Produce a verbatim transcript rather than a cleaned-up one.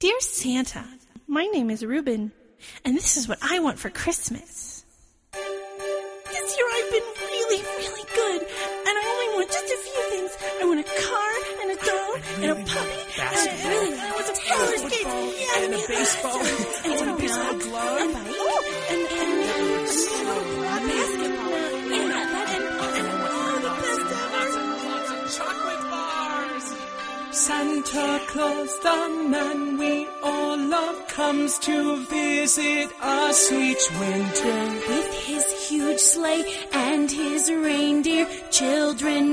Dear Santa, my name is Reuben, and this is what I want for Christmas. This year I've been really, really good, and I only want just a few things. I want a car, and a doll, and a puppy, and a, really, I want some roller skates, yeah, and a baseball, and, and a baseball glove, and, oh, and, and, and a basketball, and, and, and, and, oh, the best ever. Lots of chocolate bars. Santa Claus, the man we all love, comes to visit us each winter. With his huge sleigh and his reindeer, children